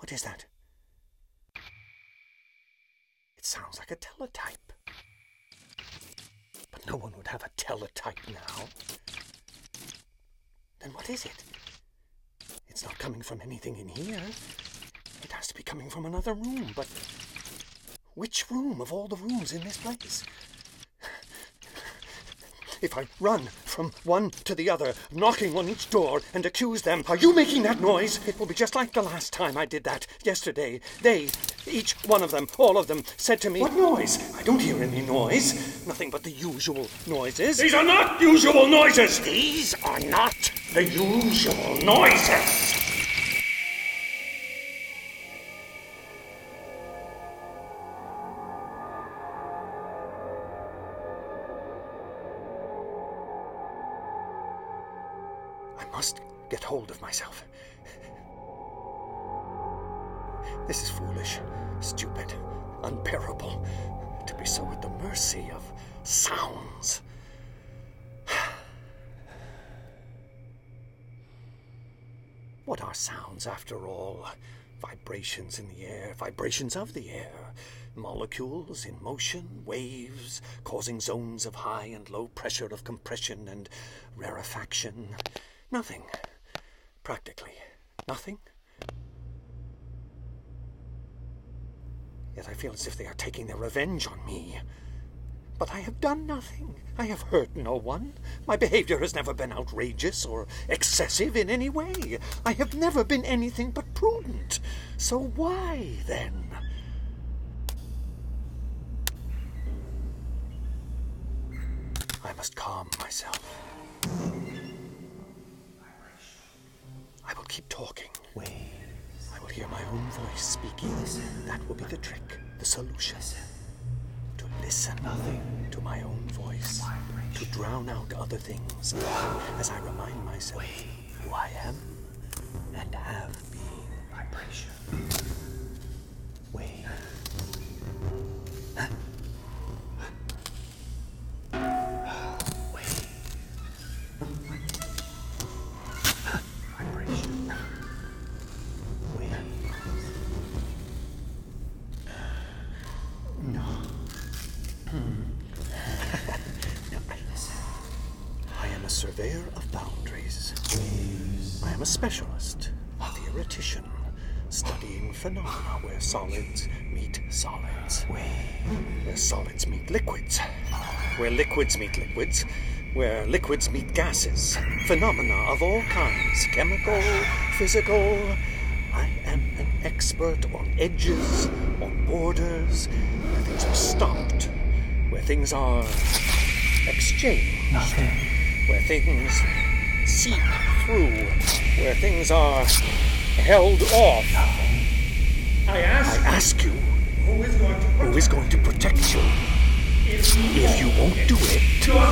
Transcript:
What is that? It sounds like a teletype. But no one would have a teletype now. Then what is it? It's not coming from anything in here. It has to be coming from another room, but which room of all the rooms in this place? If I run from one to the other, knocking on each door and accuse them, "Are you making that noise?" It will be just like the last time I did that, yesterday. They, each one of them, all of them, said to me, "What noise? I don't hear any noise. Nothing but the usual noises." These are not usual noises! These are not the usual noises! I must get hold of myself. This is foolish, stupid, unbearable, to be so at the mercy of sounds. What are sounds, after all? Vibrations in the air, vibrations of the air, molecules in motion, waves, causing zones of high and low pressure, of compression and rarefaction. Nothing. Practically nothing. Yet I feel as if they are taking their revenge on me. But I have done nothing. I have hurt no one. My behavior has never been outrageous or excessive in any way. I have never been anything but prudent. So why, then? I must calm myself. I will keep talking. I will hear my own voice speaking. That will be the trick, the solution. To listen to my own voice, to drown out other things, as I remind myself who I am and have been. Vibration. Wave. Huh? Wave. Vibration. Wave. No. I am a surveyor of boundaries. I am a specialist, a theoretician, studying phenomena where solids meet solids, where solids meet liquids, where liquids meet liquids, where liquids meet gases, phenomena of all kinds, chemical, physical. I am an expert on edges, on borders, where things are stopped, where things are exchanged, where things seep through, where things are held off. I ask you, who is going to protect you? If you won't do it,